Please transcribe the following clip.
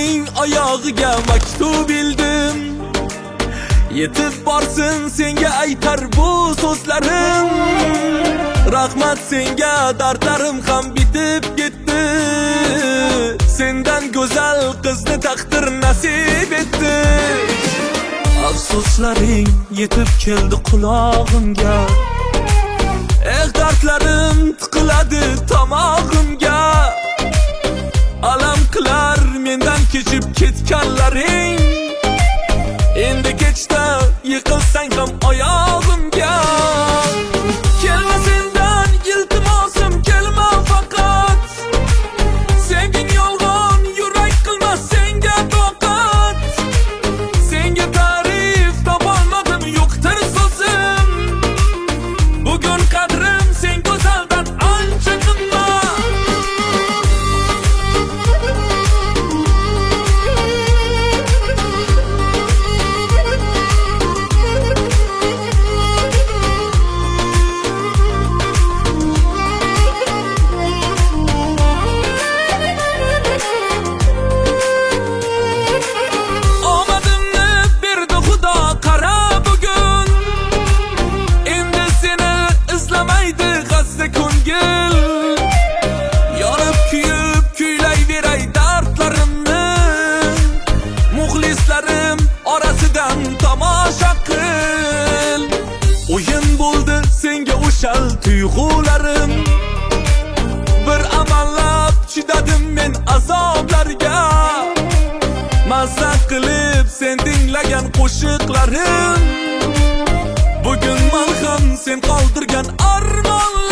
so'zlaring oyog'iga maktub bildim. Yetib borsin senga aytar bu so'zlarim. Rahmat senga, dardlarim ham bitib ketdi. Sendan go'zal qizni taqdir nasib etdi. Afsuslaring yetib keldi qulog'imga. Dardlarim tiqiladi tomog'imga. Alam qilar mendan kechib ketganlaring. Endi kechda yiqilsang ham oyog'imga. Kelma sendan iltimosim, kelma faqat. Sevging yolg'on, yurak qilmas senga toqat. Senga ta'rif topolmadim, yo'qdir so'zim. Bugun qadrim sen go'zaldan ancha qimmat. Yorib kuyib kuylayveray dardlarimni. Muxlislarim orasidan tomosha qil. O'yin bo'ldi senga o'shal tuyg'ularim. Bir amallab chidadim men azoblarga. Mazza qilib sen tinglagan qo'shiqlarim. Bugun malham sen qoldirgan armonlar.